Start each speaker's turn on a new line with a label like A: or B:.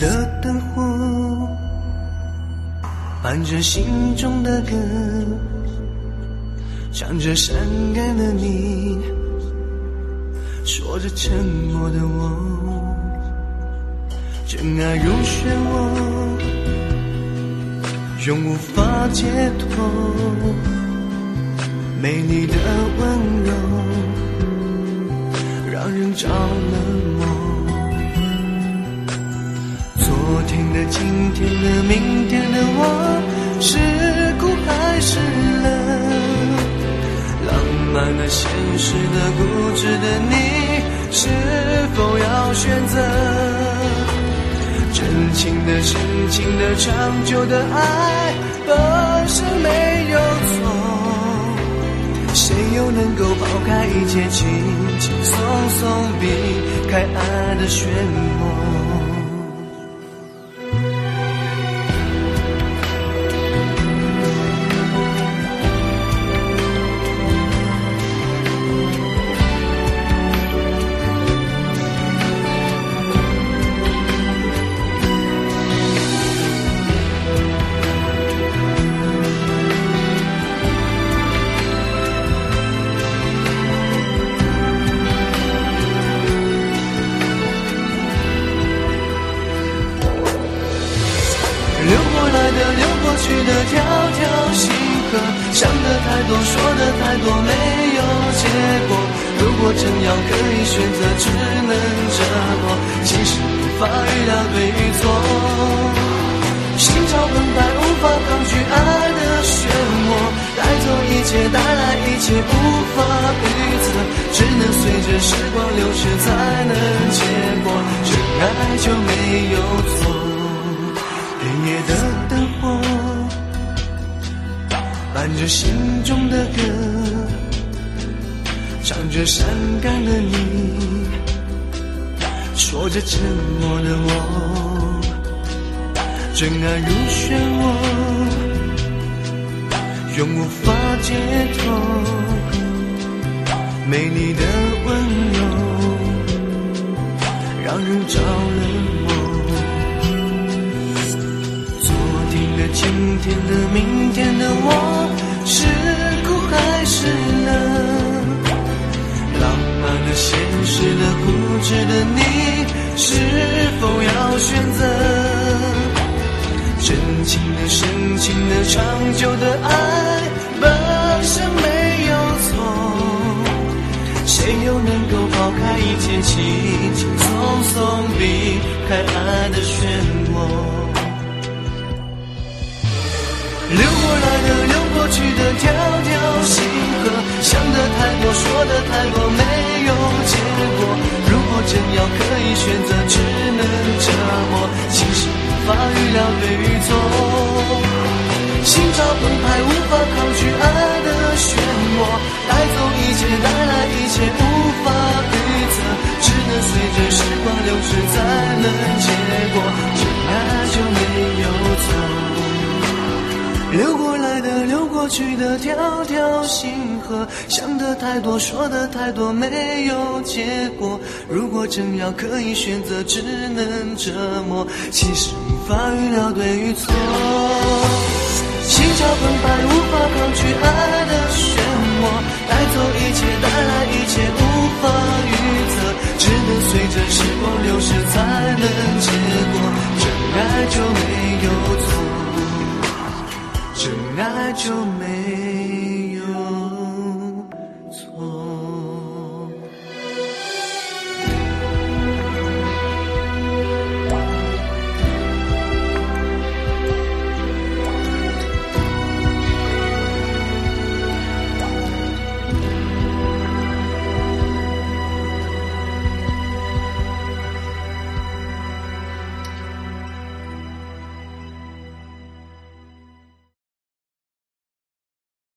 A: 的灯火，伴着心中的歌，唱着伤感的你，说着沉默的我，真爱如漩涡，永无法解脱，美丽的温柔让人着了魔。昨天的、今天的、明天的我，是苦还是乐？浪漫的、现实的、固执的你，是否要选择？真情的、深情的、长久的爱，本身没有错，谁又能够抛开一切，轻轻松松避开爱的漩涡？流过来的，流过去的，条条星河，想的太多，说的太多，没有结果。如果真要可以选择，只能折磨。其实无法预料对与错，心潮澎湃，无法抗拒爱的漩涡，带走一切，带来一切，无法预测，只能随着时光流逝才能结果。真爱就没有错。黑夜的灯火，伴着心中的歌，唱着伤感的你，说着沉默的我，真爱如漩涡，永无法解脱，美丽的温柔让人着了魔。今天的、明天的我，是苦还是乐？浪漫的、现实的、固执的你，是否要选择？真情的、深情的、长久的爱，本身没有错，谁又能够抛开一切，轻轻松松避开爱的漩涡？流过来的，流过去的，条条星河，想的太多，说的太多，没有结果。如果真要可以选择，只能折磨。其实无法预料对与错，心潮澎湃，无法抗拒爱的漩涡，带走一切，带来一切，无法预测，只能随着时光流逝才能结果。真爱就没有错。流过来的，流过去的，条条星河，想的太多，说的太多，没有结果。如果真要可以选择，只能折磨。其实无法预料对与错，心潮澎湃，无法抗拒爱的漩涡，带走一切，带来一切，无法预测，只能随着时光流逝才能结果。真爱就没有错，真爱就没